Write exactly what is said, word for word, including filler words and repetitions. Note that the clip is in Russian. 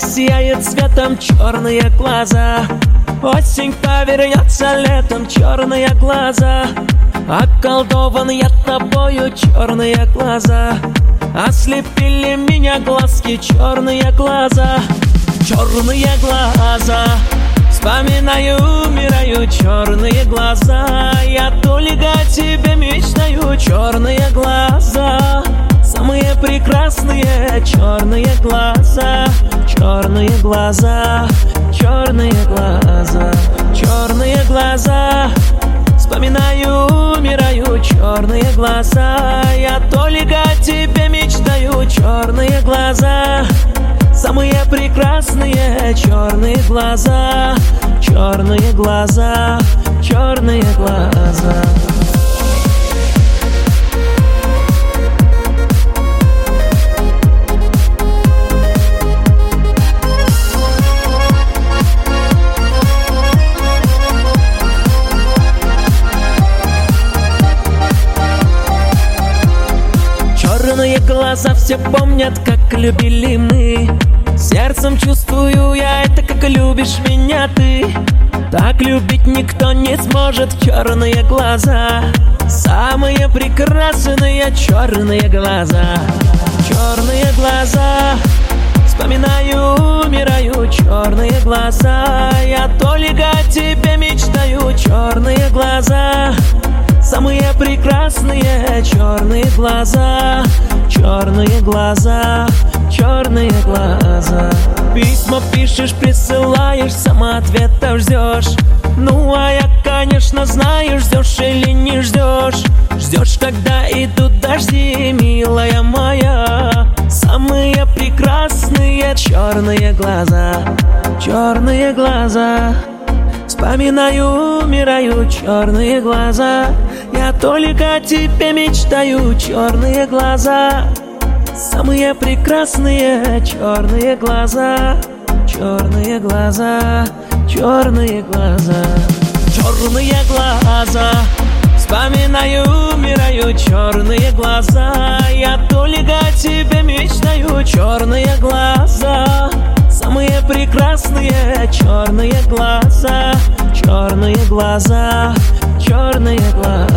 сияет цветом черные глаза. Осень повернется летом, черные глаза. Околдован я тобою, черные глаза. Ослепили меня глазки, черные глаза. Черные глаза, вспоминаю, умираю, черные глаза. Я только о тебе мечтаю, черные глаза. Самые прекрасные черные глаза. Черные глаза, черные глаза, черные глаза. Вспоминаю, умираю, черные глаза. Я только о тебе мечтаю, черные глаза. Самые прекрасные черные глаза. Черные глаза, черные глаза. Черные глаза все помнят, как любили мы. Сердцем чувствую я это, как любишь меня ты. Так любить никто не сможет. Черные глаза, самые прекрасные черные глаза. Черные глаза, вспоминаю, умираю, черные глаза. Я только о тебе мечтаю, черные глаза. Самые прекрасные черные глаза. Черные глаза, черные глаза. Письма пишешь, присылаешь, сама ответа ждешь. Ну а я, конечно, знаю, ждешь или не ждешь. Ждешь, когда идут дожди, милая моя. Самые прекрасные черные глаза. Черные глаза, вспоминаю, умираю, черные глаза. Я только о тебе мечтаю, черные глаза. Самые прекрасные черные глаза. Черные глаза, черные глаза. Черные глаза, вспоминаю, умираю, черные глаза. Я только о тебе мечтаю, черные глаза. Самые прекрасные черные глаза. Черные глаза, черные глаза.